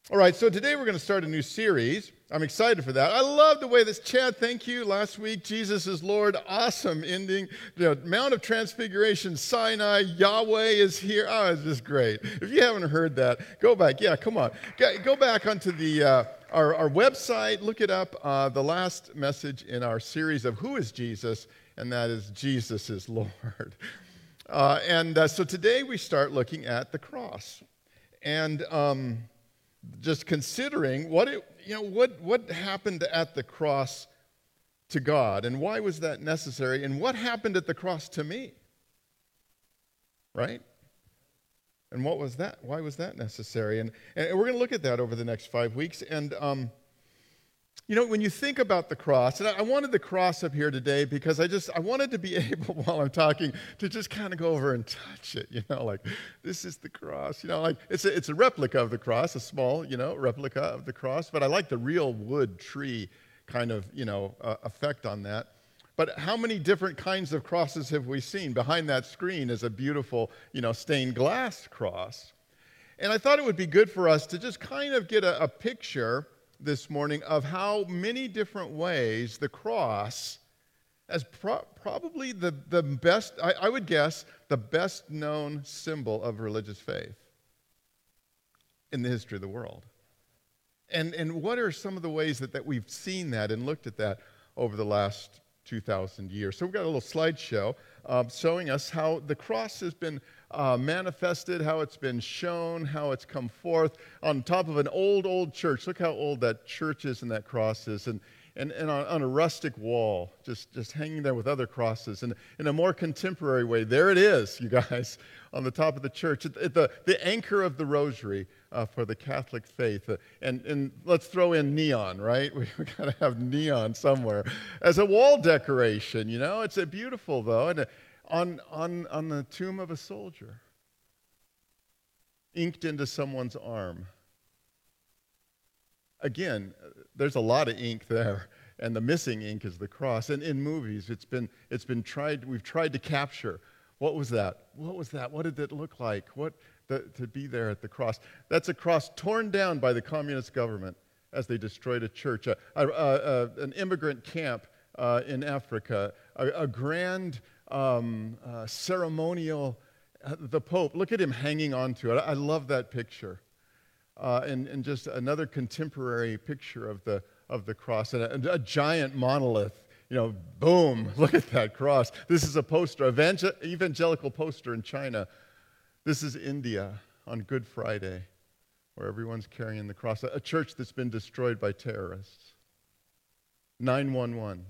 All right, so today we're going to start a new series. I'm excited for that. I love the way this, Chad, thank you. Last week, Jesus is Lord. Awesome ending. The Mount of Transfiguration, Sinai, Yahweh is here. Oh, it's just great. If you haven't heard that, go back. Yeah, come on. Go back onto our website. Look it up. The last message in our series of Who is Jesus? And that is Jesus is Lord. So today we start looking at the cross. And just considering what happened at the cross to God, and why was that necessary, and what happened at the cross to me, right? And what was that? Why was that necessary? And we're going to look at that over the next 5 weeks. And when you think about the cross, and I wanted the cross up here today because I wanted to be able, while I'm talking, to just kind of go over and touch it, like, this is the cross, like, it's a replica of the cross, a small, replica of the cross, but I like the real wood tree kind of, effect on that. But how many different kinds of crosses have we seen? Behind that screen is a beautiful, stained glass cross. And I thought it would be good for us to just kind of get a picture this morning of how many different ways the cross, as probably the best, I would guess, the best known symbol of religious faith in the history of the world. And what are some of the ways that we've seen that and looked at that over the last 2,000 years? So we've got a little slideshow showing us how the cross has been manifested, how it's been shown, how it's come forth on top of an old church. Look how old that church is and that cross is, and on a rustic wall, just hanging there with other crosses. And in a more contemporary way, there it is, you guys, on the top of the church, the anchor of the rosary for the Catholic faith. And let's throw in neon, right? We got to have neon somewhere as a wall decoration. It's a beautiful though, and on the tomb of a soldier, inked into someone's arm. Again, there's a lot of ink there, and the missing ink is the cross. And in movies, it's been tried. We've tried to capture. What was that? What did it look like? To be there at the cross? That's a cross torn down by the communist government as they destroyed a church, an immigrant camp in Africa, a grand ceremonial. The Pope, look at him hanging on to it. I love that picture. And just another contemporary picture of the cross, and a giant monolith. Boom! Look at that cross. This is a poster, evangelical poster in China. This is India on Good Friday, where everyone's carrying the cross. A church that's been destroyed by terrorists. 9/11.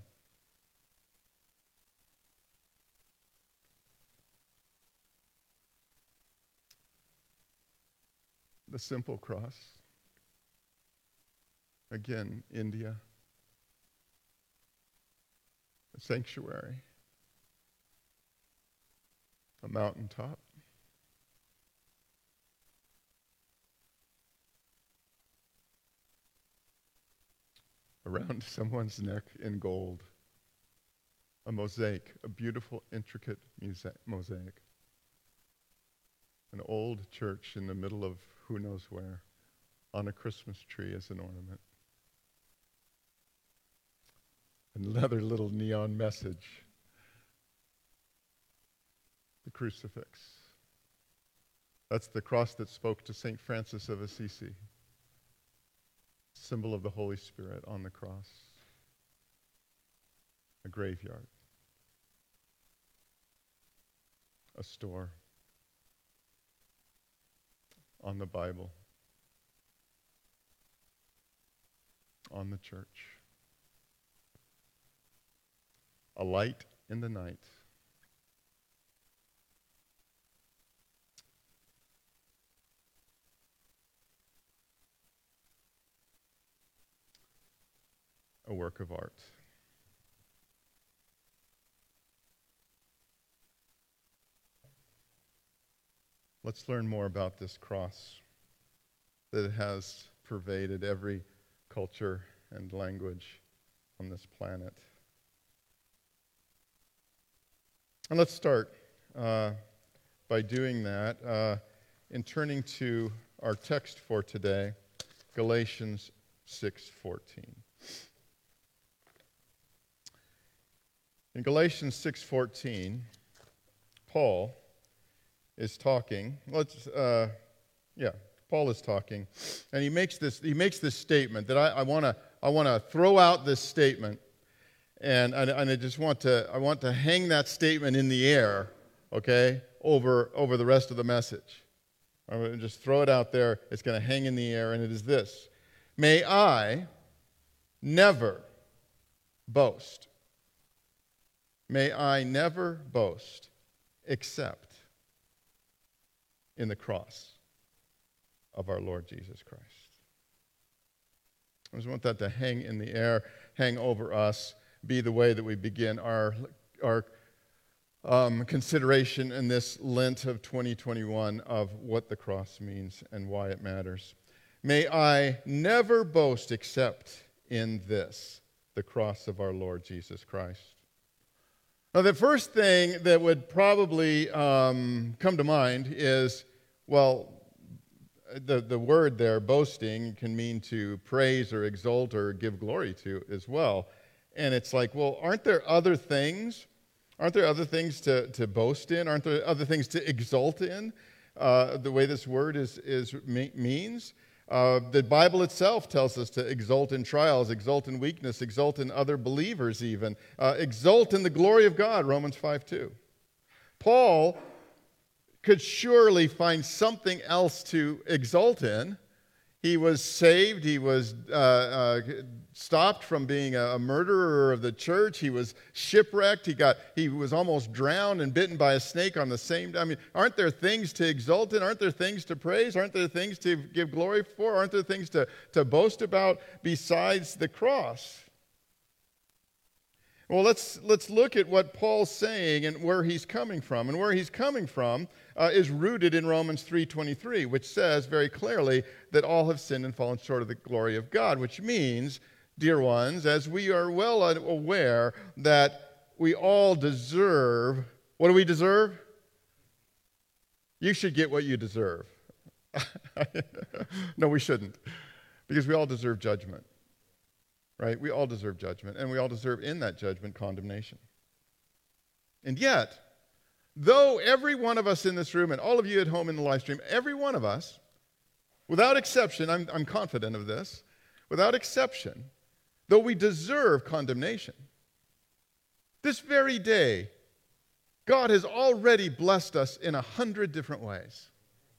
The simple cross. Again, India. A sanctuary. A mountaintop. Around someone's neck in gold. A mosaic, a beautiful, intricate mosaic. An old church in the middle of who knows where, on a Christmas tree as an ornament. Another little neon message. The crucifix. That's the cross that spoke to St. Francis of Assisi. Symbol of the Holy Spirit on the cross. A graveyard. A store. On the Bible. On the church. A light in the night. A work of art. Let's learn more about this cross that has pervaded every culture and language on this planet. And let's start by doing that in turning to our text for today Galatians 6:14. In Galatians 6:14, Paul is talking. Paul is talking, and he makes this statement that I want to throw out this statement, and I just want to hang that statement in the air, okay, over the rest of the message. I'm going to just throw it out there. It's going to hang in the air, and it is this: may I never boast. May I never boast except in the cross of our Lord Jesus Christ. I just want that to hang in the air, hang over us, be the way that we begin our consideration in this Lent of 2021 of what the cross means and why it matters. May I never boast except in this, the cross of our Lord Jesus Christ. Now, the first thing that would probably come to mind is, well, the word there, boasting, can mean to praise or exalt or give glory to as well. And it's like, well, aren't there other things? Aren't there other things to boast in? Aren't there other things to exalt in? The way this word means. The Bible itself tells us to exult in trials, exult in weakness, exult in other believers even. Exult in the glory of God, Romans 5:2. Paul could surely find something else to exult in. He was saved. He was stopped from being a murderer of the church. He was shipwrecked. He was almost drowned and bitten by a snake on the same day. I mean, aren't there things to exult in? Aren't there things to praise? Aren't there things to give glory for? Aren't there things to boast about besides the cross? Well, let's look at what Paul's saying and where he's coming from. And where he's coming from is rooted in Romans 3:23, which says very clearly that all have sinned and fallen short of the glory of God, which means, dear ones, as we are well aware that we all deserve, what do we deserve? You should get what you deserve. No, we shouldn't, because we all deserve judgment. Right? We all deserve judgment, and we all deserve in that judgment condemnation. And yet, though every one of us in this room, and all of you at home in the live stream, every one of us, without exception, I'm confident of this, without exception, though we deserve condemnation, this very day, God has already blessed us in 100 different ways.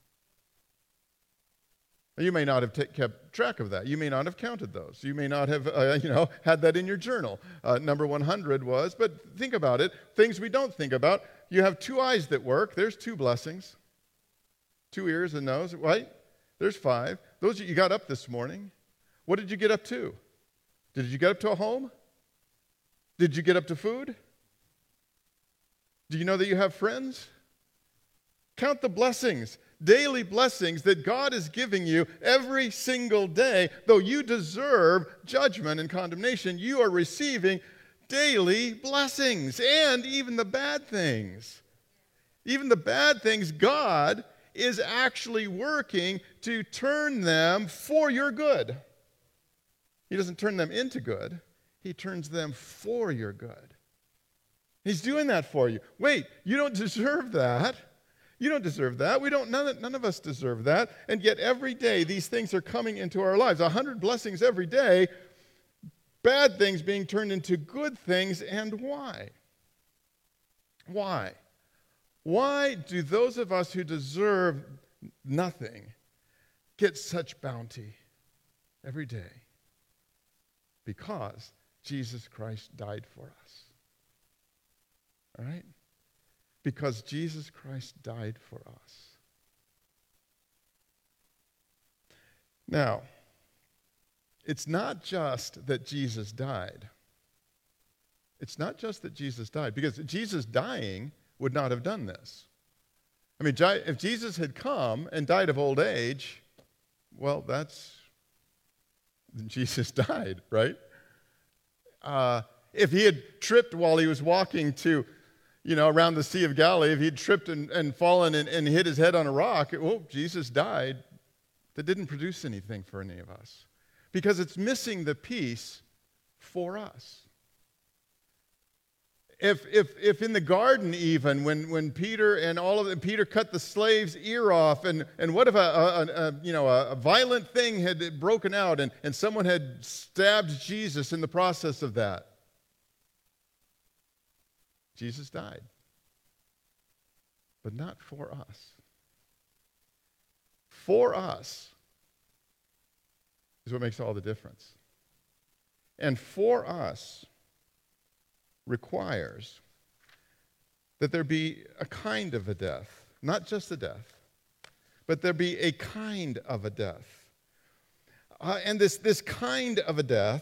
You may not have kept track of that. You may not have counted those. You may not have, had that in your journal. Number 100 was, but think about it, things we don't think about. You have 2 eyes that work. There's 2 blessings. 2 ears and nose, right? There's 5. Those you got up this morning. What did you get up to? Did you get up to a home? Did you get up to food? Do you know that you have friends? Count the blessings. Daily blessings that God is giving you every single day. Though you deserve judgment and condemnation, you are receiving daily blessings, and even the bad things. Even the bad things, God is actually working to turn them for your good. He doesn't turn them into good. He turns them for your good. He's doing that for you. Wait, you don't deserve that. You don't deserve that. None of us deserve that. And yet every day these things are coming into our lives. 100 blessings every day. Bad things being turned into good things. And why? Why? Why do those of us who deserve nothing get such bounty every day? Because Jesus Christ died for us. All right? Because Jesus Christ died for us. Now, it's not just that Jesus died. It's not just that Jesus died, because Jesus dying would not have done this. I mean, if Jesus had come and died of old age, well, Jesus died, right? If he had tripped while he was walking around the Sea of Galilee, if he'd tripped and fallen and hit his head on a rock, well, Jesus died that didn't produce anything for any of us because it's missing the piece for us. If in the garden even, when Peter and all of them, Peter cut the slave's ear off, and what if a violent thing had broken out and someone had stabbed Jesus in the process of that? Jesus died. But not for us. For us is what makes all the difference. And for us requires that there be a kind of a death. Not just a death, but there be a kind of a death. And this kind of a death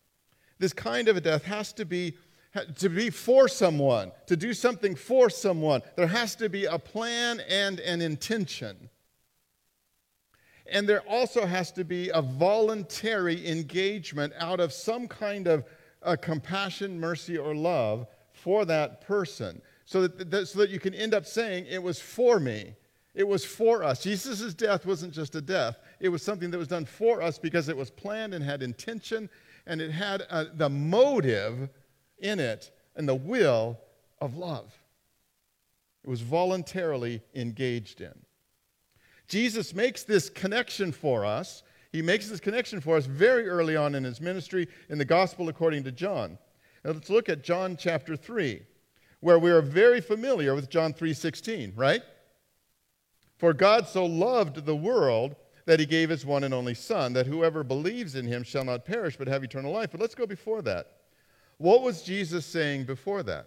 has to be for someone, to do something for someone. There has to be a plan and an intention. And there also has to be a voluntary engagement out of some kind of compassion, mercy, or love for that person. So that you can end up saying, it was for me. It was for us. Jesus' death wasn't just a death. It was something that was done for us because it was planned and had intention, and it had the motive in it and the will of love. It was voluntarily engaged in. Jesus makes this connection for us. He makes this connection for us very early on in his ministry in the Gospel according to John. Now let's look at John chapter 3, where we are very familiar with John 3:16, right? For God so loved the world that he gave his one and only Son, that whoever believes in him shall not perish but have eternal life. But let's go before that. What was Jesus saying before that?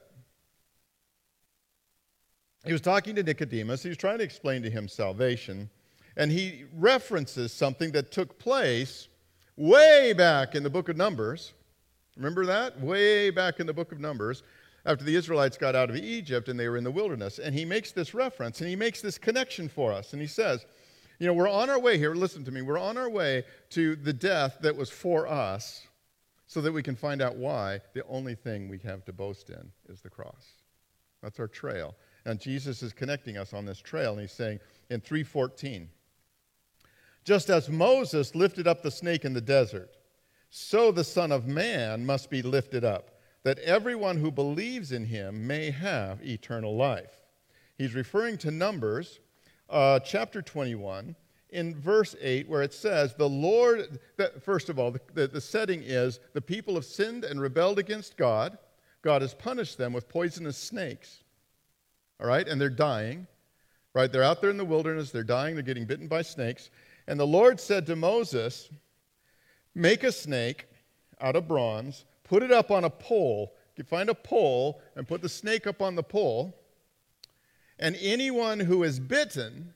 He was talking to Nicodemus. He was trying to explain to him salvation. And he references something that took place way back in the book of Numbers. Remember that? Way back in the book of Numbers, after the Israelites got out of Egypt and they were in the wilderness. And he makes this reference, and he makes this connection for us. And he says, we're on our way here. Listen to me. We're on our way to the death that was for us, so that we can find out why the only thing we have to boast in is the cross. That's our trail. And Jesus is connecting us on this trail, and he's saying in 3:14, just as Moses lifted up the snake in the desert, so the Son of Man must be lifted up, that everyone who believes in him may have eternal life. He's referring to Numbers chapter 21, in verse 8, where it says, first of all, the setting is the people have sinned and rebelled against God. God has punished them with poisonous snakes. All right? And they're dying. Right? They're out there in the wilderness. They're dying. They're getting bitten by snakes. And the Lord said to Moses, make a snake out of bronze, put it up on a pole. You find a pole and put the snake up on the pole. And anyone who is bitten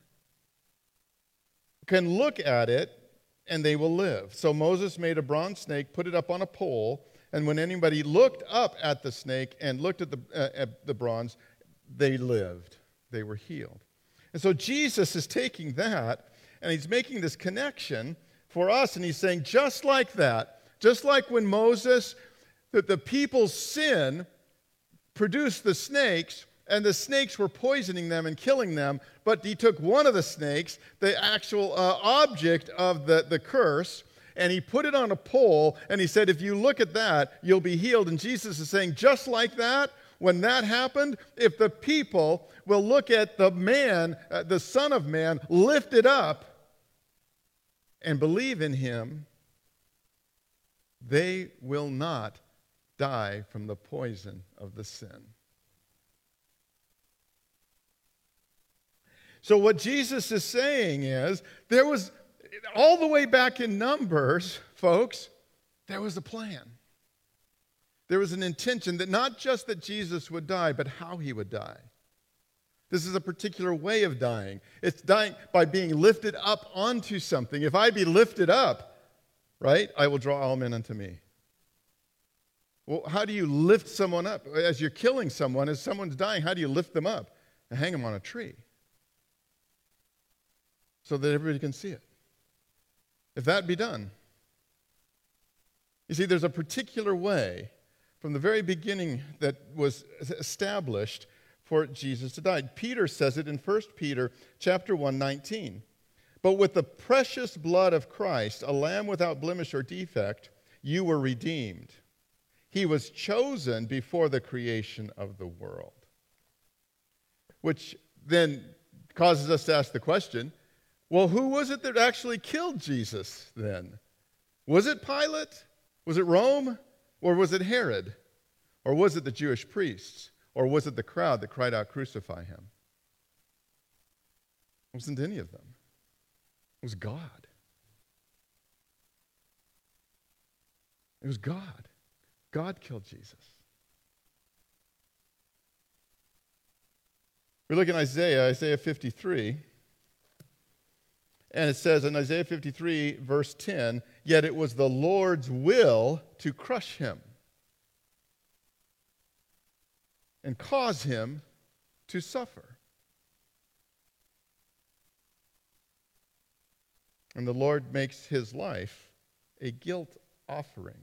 can look at it and they will live. So Moses made a bronze snake, put it up on a pole, and when anybody looked up at the snake and looked at the bronze, they lived. They were healed. And so Jesus is taking that and he's making this connection for us, and he's saying, just like that, just like when Moses, the people's sin produced the snakes, and the snakes were poisoning them and killing them, but he took one of the snakes, the actual object of the curse, and he put it on a pole, and he said, if you look at that, you'll be healed. And Jesus is saying, just like that, when that happened, if the people will look at the man, the Son of Man, lifted up and believe in him, they will not die from the poison of the sin. So what Jesus is saying is, there was, all the way back in Numbers, folks, there was a plan. There was an intention that not just that Jesus would die, but how he would die. This is a particular way of dying. It's dying by being lifted up onto something. If I be lifted up, right, I will draw all men unto me. Well, how do you lift someone up? As you're killing someone, as someone's dying, how do you lift them up? And hang them on a tree so that everybody can see it. If that be done. You see, there's a particular way from the very beginning that was established for Jesus to die. Peter says it in 1 Peter chapter 1:19. But with the precious blood of Christ, a lamb without blemish or defect, you were redeemed. He was chosen before the creation of the world. Which then causes us to ask the question, well, who was it that actually killed Jesus then? Was it Pilate? Was it Rome? Or was it Herod? Or was it the Jewish priests? Or was it the crowd that cried out, "Crucify him"? It wasn't any of them. It was God. It was God. God killed Jesus. We look in Isaiah 53, and it says in Isaiah 53, verse 10, "Yet it was the Lord's will to crush him and cause him to suffer. And the Lord makes his life a guilt offering."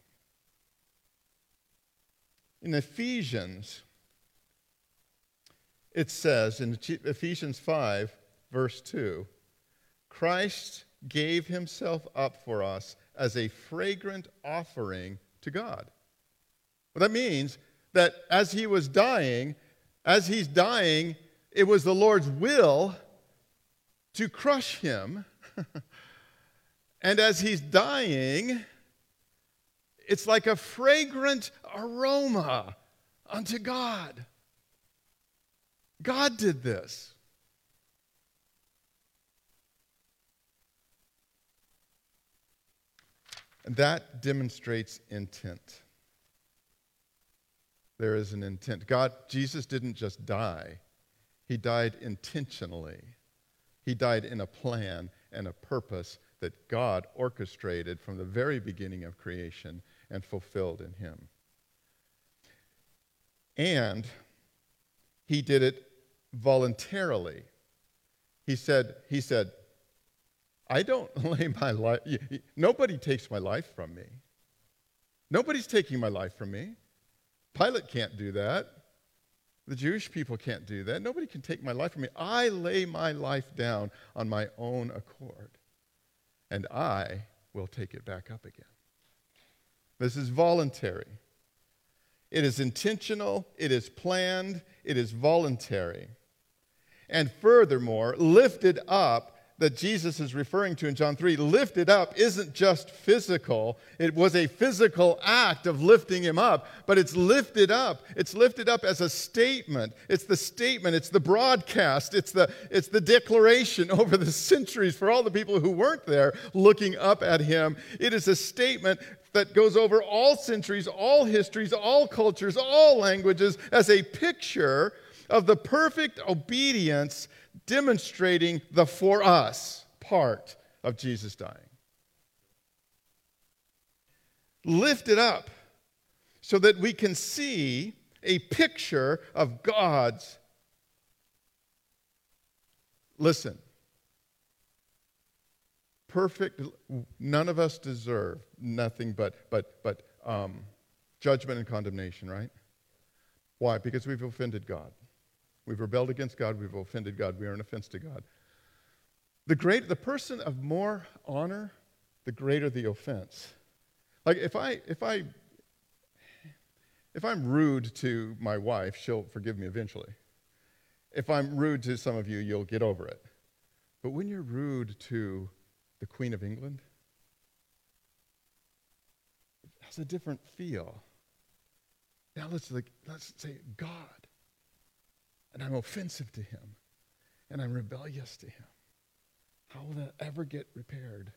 In Ephesians, it says in Ephesians 5, verse 2, "Christ gave himself up for us as a fragrant offering to God." Well, that means that as he's dying, it was the Lord's will to crush him. And as he's dying, it's like a fragrant aroma unto God. God did this. And that demonstrates intent. There is an intent. Jesus didn't just die. He died intentionally. He died in a plan and a purpose that God orchestrated from the very beginning of creation and fulfilled in him. And he did it voluntarily. He said, "I don't lay my life, nobody takes my life from me. Nobody's taking my life from me. Pilate can't do that. The Jewish people can't do that. Nobody can take my life from me. I lay my life down on my own accord, and I will take it back up again." This is voluntary. It is intentional, it is planned, it is voluntary. And furthermore, lifted up, that Jesus is referring to in John 3, lifted up isn't just physical. It was a physical act of lifting him up, but it's lifted up. It's lifted up as a statement. It's the statement, it's the broadcast, it's the declaration over the centuries for all the people who weren't there looking up at him. It is a statement that goes over all centuries, all histories, all cultures, all languages as a picture of the perfect obedience demonstrating the for us part of Jesus dying. Lifted up so that we can see a picture of God's, listen, perfect, none of us deserve nothing but judgment and condemnation, right? Why? Because we've offended God. We've rebelled against God. We've offended God. We are an offense to God. The person of more honor, the greater the offense. Like if I'm rude to my wife, she'll forgive me eventually. If I'm rude to some of you, you'll get over it. But when you're rude to the Queen of England, it has a different feel. Now let's say God. And I'm offensive to him, and I'm rebellious to him. How will that ever get repaired?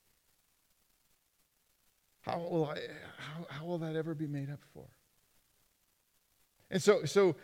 How will that ever be made up for? And so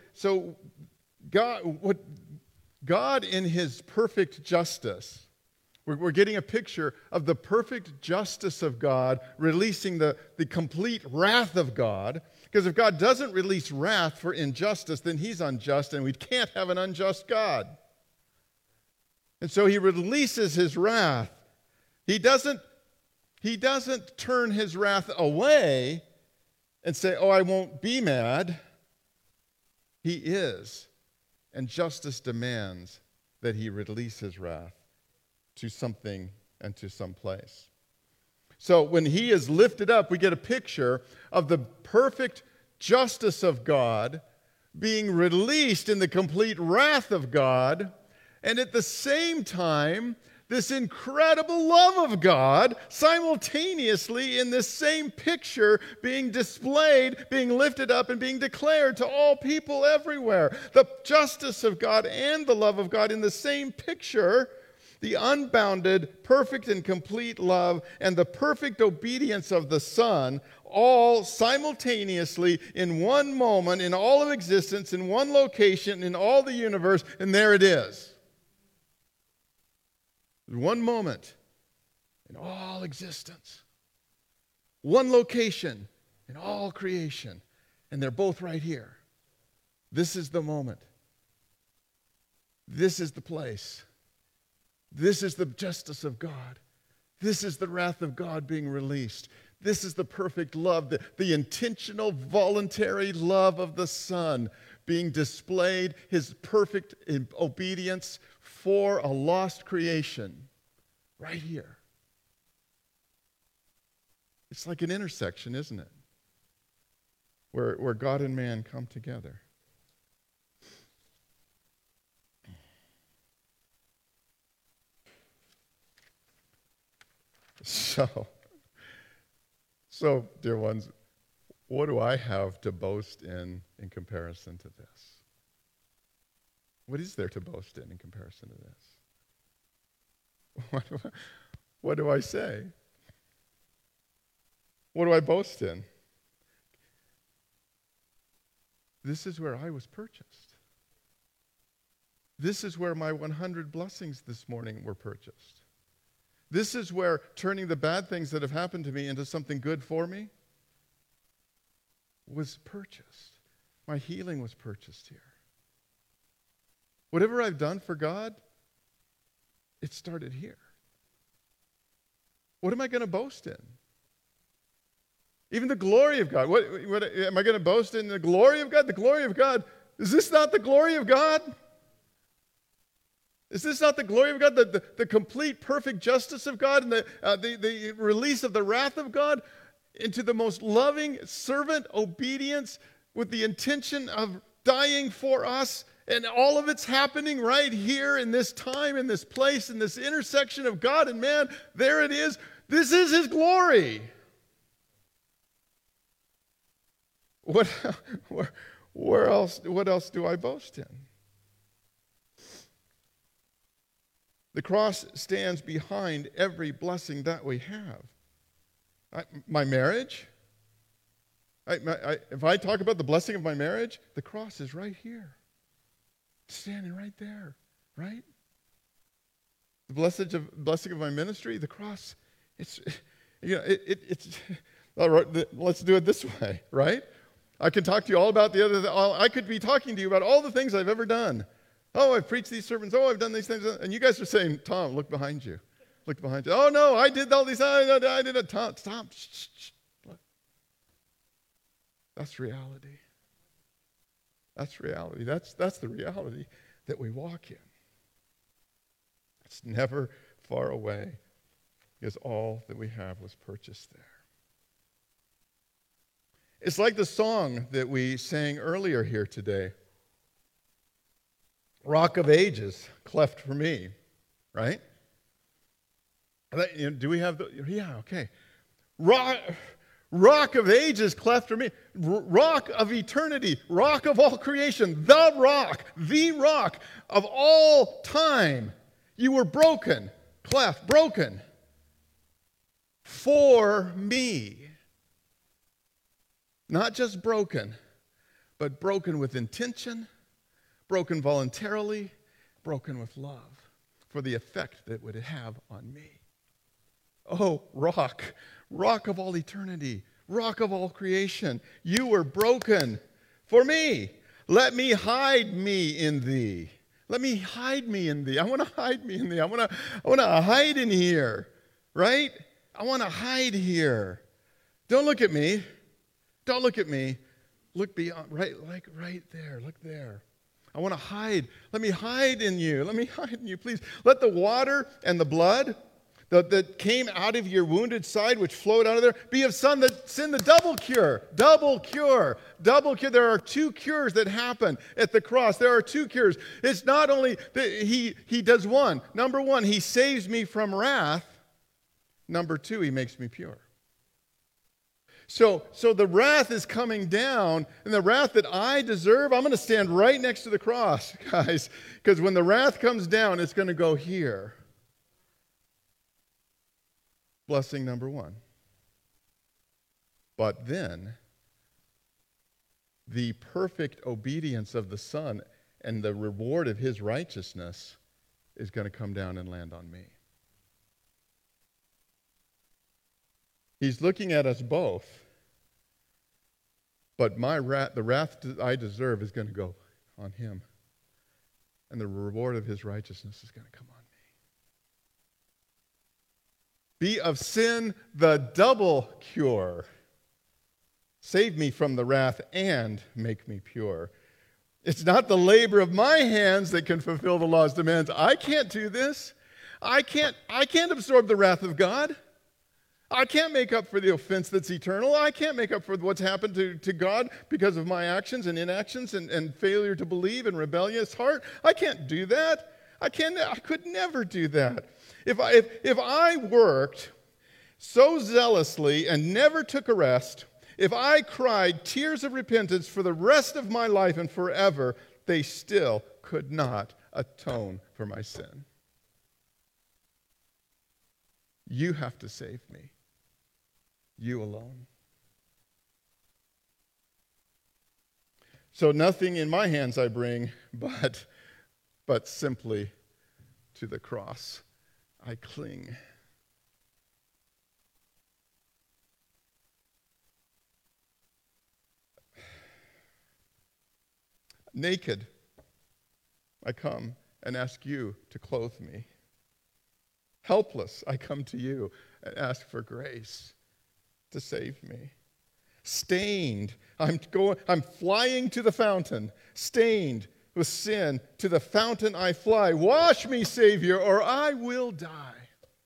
God in his perfect justice, we're getting a picture of the perfect justice of God releasing the complete wrath of God. Because if God doesn't release wrath for injustice, then he's unjust, and we can't have an unjust God. And so he releases his wrath. He doesn't turn his wrath away and say, "Oh, I won't be mad." He is. And justice demands that he release his wrath to something and to some place. So when he is lifted up, we get a picture of the perfect justice of God being released in the complete wrath of God, and at the same time, this incredible love of God simultaneously in this same picture being displayed, being lifted up, and being declared to all people everywhere. The justice of God and the love of God in the same picture, the unbounded, perfect, and complete love, and the perfect obedience of the Son, all simultaneously in one moment, in all of existence, in one location, in all the universe, and there it is. One moment in all existence. One location in all creation. And they're both right here. This is the moment. This is the place. This is the justice of God. This is the wrath of God being released. This is the perfect love, the intentional, voluntary love of the Son being displayed, his perfect obedience for a lost creation right here. It's like an intersection, isn't it? Where God and man come together. So, dear ones, what do I have to boast in comparison to this? What is there to boast in comparison to this? What do I say? What do I boast in? This is where I was purchased. This is where my 100 blessings this morning were purchased. This is where turning the bad things that have happened to me into something good for me was purchased. My healing was purchased here. Whatever I've done for God, it started here. What am I going to boast in? Even the glory of God. What am I going to boast in? The glory of God? The glory of God. Is this not the glory of God? Is this not the glory of God? The complete, perfect justice of God and the release of the wrath of God into the most loving servant obedience with the intention of dying for us. And all of it's happening right here in this time, in this place, in this intersection of God and man. There it is. This is his glory. What else do I boast in? The cross stands behind every blessing that we have. My marriage, if I talk about the blessing of my marriage, the cross is right here. Standing right there, right? The blessing of my ministry, the cross, it's all right, let's do it this way, right? I can talk to you all about I could be talking to you about all the things I've ever done. Oh, I've preached these sermons. Oh, I've done these things. And you guys are saying, Tom, look behind you. Look behind you. Oh, no, I did all these. I did it. Tom, stop. Shh. Look. That's reality. That's reality. That's the reality that we walk in. It's never far away because all that we have was purchased there. It's like the song that we sang earlier here today. Rock of Ages, cleft for me, right? Do we have the, yeah, okay. Rock of Ages, cleft for me. Rock of eternity, rock of all creation, the rock of all time. You were broken, cleft, broken for me. Not just broken, but broken with intention, broken voluntarily, broken with love for the effect that it would have on me. Oh, rock of all eternity, rock of all creation, you were broken for me. Let me hide me in thee. Let me hide me in thee. I want to hide me in thee. I want to hide in here, right? I want to hide here. Don't look at me. Don't look at me. Look beyond, right there. Look there. I want to hide. Let me hide in you. Let me hide in you, please. Let the water and the blood that came out of your wounded side, which flowed out of there, be of sin the double cure. Double cure. Double cure. There are two cures that happen at the cross. There are two cures. It's not only that he does one. Number one, he saves me from wrath. Number two, he makes me pure. So the wrath is coming down, and the wrath that I deserve, I'm going to stand right next to the cross, guys, because when the wrath comes down, it's going to go here. Blessing number one. But then, the perfect obedience of the Son and the reward of his righteousness is going to come down and land on me. He's looking at us both, but the wrath I deserve is going to go on him, and the reward of his righteousness is going to come on me. Be of sin the double cure. Save me from the wrath and make me pure. It's not the labor of my hands that can fulfill the law's demands. I can't do this. I can't absorb the wrath of God. I can't make up for the offense that's eternal. I can't make up for what's happened to God because of my actions and inactions and failure to believe and rebellious heart. I can't do that. I could never do that. If I worked so zealously and never took a rest, if I cried tears of repentance for the rest of my life and forever, they still could not atone for my sin. You have to save me. You alone. So nothing in my hands I bring, but simply to the cross I cling. Naked, I come and ask you to clothe me. Helpless, I come to you and ask for grace to save me. Stained, I'm flying to the fountain. Stained with sin, to the fountain I fly. Wash me, Savior, or I will die.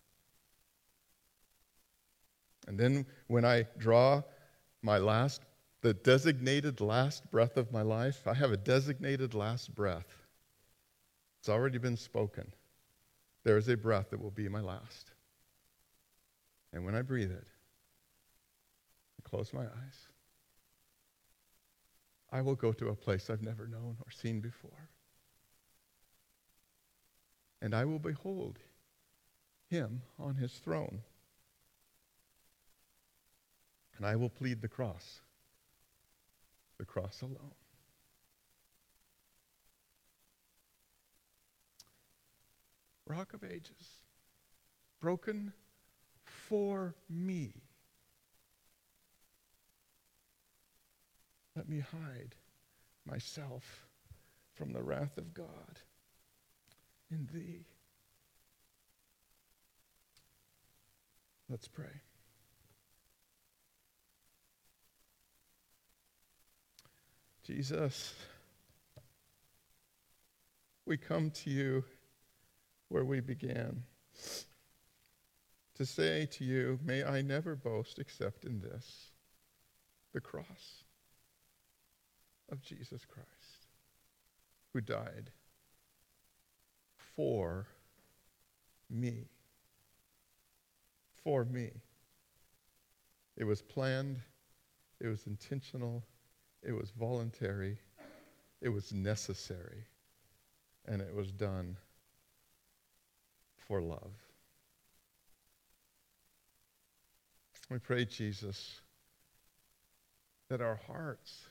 And then when I draw the designated last breath of my life, I have a designated last breath. It's already been spoken. There is a breath that will be my last. And when I breathe it, I close my eyes. I will go to a place I've never known or seen before. And I will behold him on his throne. And I will plead the cross alone. Rock of Ages, broken for me. Let me hide myself from the wrath of God in thee. Let's pray. Jesus, we come to you where we began, to say to you, may I never boast except in this, the cross of Jesus Christ, who died for me. For me. It was planned, it was intentional, it was voluntary, it was necessary, and it was done for love. We pray, Jesus, that our hearts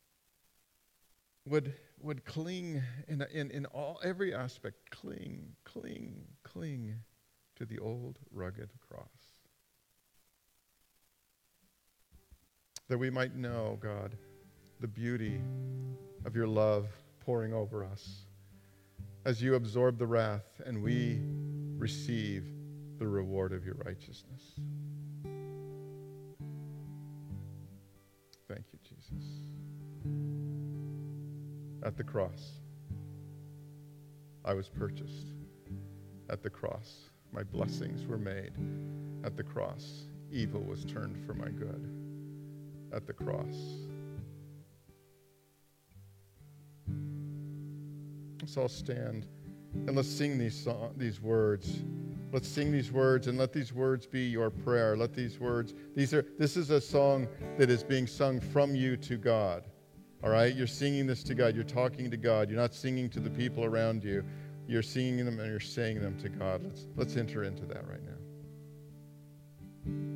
would cling in every aspect, cling to the old rugged cross. That we might know, God, the beauty of your love pouring over us as you absorb the wrath and we receive the reward of your righteousness. Thank you, Jesus. At the cross, I was purchased at the cross. My blessings were made at the cross. Evil was turned for my good at the cross. Let's all stand and let's sing these words. Let's sing these words and let these words be your prayer. Let these words, this is a song that is being sung from you to God. All right? You're singing this to God. You're talking to God. You're not singing to the people around you. You're singing them and you're saying them to God. Let's enter into that right now.